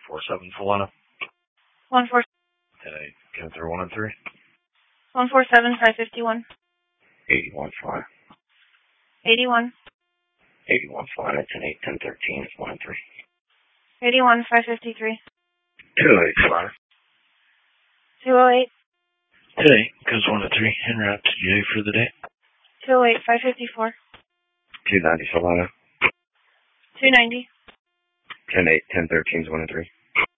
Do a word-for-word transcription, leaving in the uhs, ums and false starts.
four seven, Solana. one four Hey, ten through one and three. one four seven five fifty one. eighty-one five. eighty-one. eighty-one five, ten eight, ten thirteen, it's one and three. eighty-one five fifty three. two eight five. two oh eight. two eight goes one and three. En route to J for the day. two oh eight five fifty four. two ninety, Solana. two ninety. ten eight, ten thirteen is one and three.